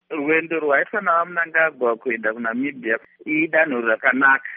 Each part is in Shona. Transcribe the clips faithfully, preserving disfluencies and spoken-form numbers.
Rwendo rwaitwa naMnangagwa kuenda kuNamibia idanho rakanaka,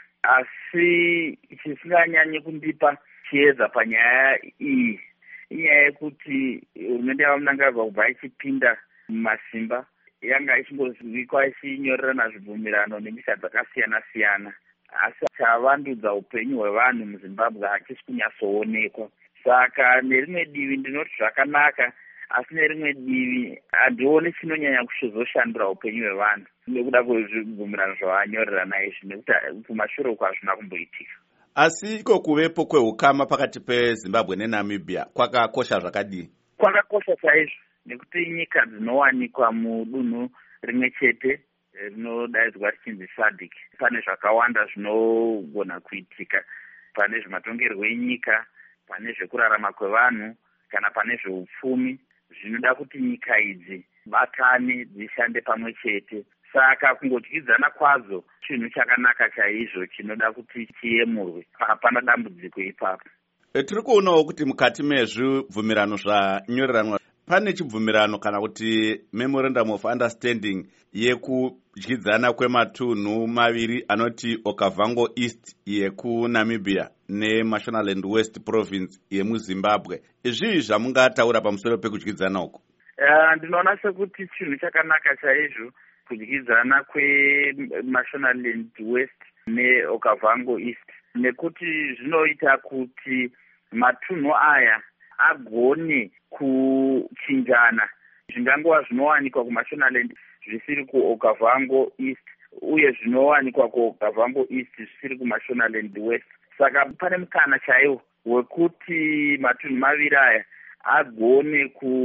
asi chisinganyanyi kundipa chiedza panyaya iyi inyaya yekuti hurumende yaMnangagwa kubva ichipinda mumasimba yanga ichingozivikwa ichinyorerana zvibvumirano nenyika dzakasiyana siyana, asi chavandudza upenyu hwevanhu muZimbabwe hachisi kunyatsoonekwa. Saka nerimwe divi ndinoti zvakanaka, asi nerimwe divi handioni chinonyanya kuzoshandura upenyu hwevanhu nekuda kwezvibvumirano zvavanyorerana izvi, nekuti kumashure uko hazvina kumboitika. Asi iko kuvepo kwehukama pakati peZimbabwe neNamibia kwakakosha zvakadii? Kwakakosha chaizvo, nekuti nyika dzinowanikwa mudunhu rimwe chete rinodaidzwa richinzi SADC. Pane zvakawanda zvinogona kuitika, pane zvematongerwo enyika, pane zvekurarama kwevanhu, kana pane zveupfumi. Zvinoda kuti nyika idzi batane dzishande pamwe chete. Saka kungotyidzana kwadzo chinhu chakanaka chaizvo chinoda kuti chiyemurwe. Hapana dambudziko ipapo. E, tiri kuonawo kuti mukati mezvibvumirano zvanyoreranwa pane chibvumirano kana kuti memorandum of understanding yekudyidzana kwematunhu maviri anoti Okavango East yekuNamibia neMashonaland West Province yemuZimbabwe. Izvi zvamungataura pamusoro pekudyidzana uko? Uh, ndinoona sekuti chinhu chakanaka chaizvo kudyidzana kweMashonaland West neOkavango East, nekuti zvinoita kuti matunhu aya agone kuchinjana zvingangova zvinowanikwa kuMashonaland zvisiri kuOkavango East uye zvinowanikwa kuOkavango East zvisiri kuMashonaland West. Saka pane mukana chaiwo wekuti matunhu maviri aya agone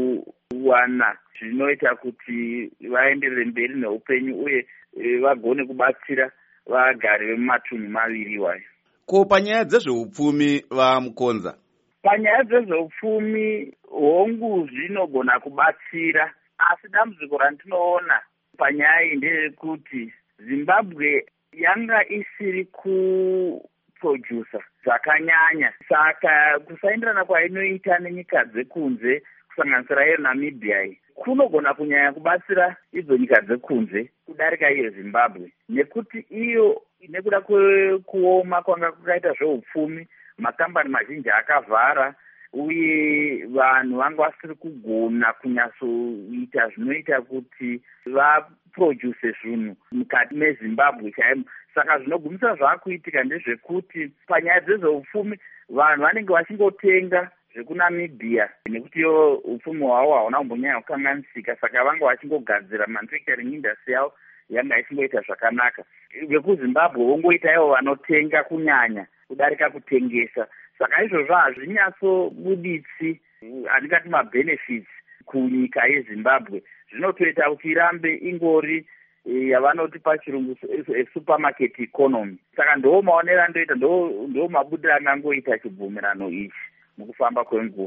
kuwana zvinoita kuti vaenderere mberi neupenyu uye vagone kubatsira vagari vemumatunhu maviri iwayo. Ko panyaya dzezveupfumi vamukonza? Panyaya dzezveupfumi hongu zvinogona kubatsira, asi dambudziko randinoona panyaya iyi ndeyekuti Zimbabwe yanga isiri kuproducer zvakanyanya. Saka kusaenderana kwainoita nenyika dzekunze kusanganisira iyo Namibia kunogona kunyanya kubatsira idzo nyika dzekunze kudarika iyo Zimbabwe, nekuti iyo nekuda kwekuoma kwanga kukaita zveupfumi, makambani mazhinji akavhara uye vanhu vanga vasiri kugona kunyatsoita zvinoita kuti vaproduce zvinhu mukati meZimbabwe chaimo. Saka zvinogumisa zvaakuitika ndezvekuti panyaya dzezveupfumi vanhu vanenge vachingotenga zvekuNamibia nekuti yo upfumi hwavo hauna kumbonyanya kukanganisika, saka vanga vachingogadzira manufacturing industry yavo yanga ichingoita zvakanaka. VekuZimbabwe vongoita ivo vanotenga kunyanya kudarika kutengesa. Saka izvozvo hazvinyatsobuditsi handingati mabenefits kunyika yeZimbabwe. Zvinotoita kuti irambe ingori yavanoti pachirungu supermarket economy. Saka ndo maonero andoita, ndo ndo mabudiro angangoita chibvumirano ichi mukufamba kwenguva.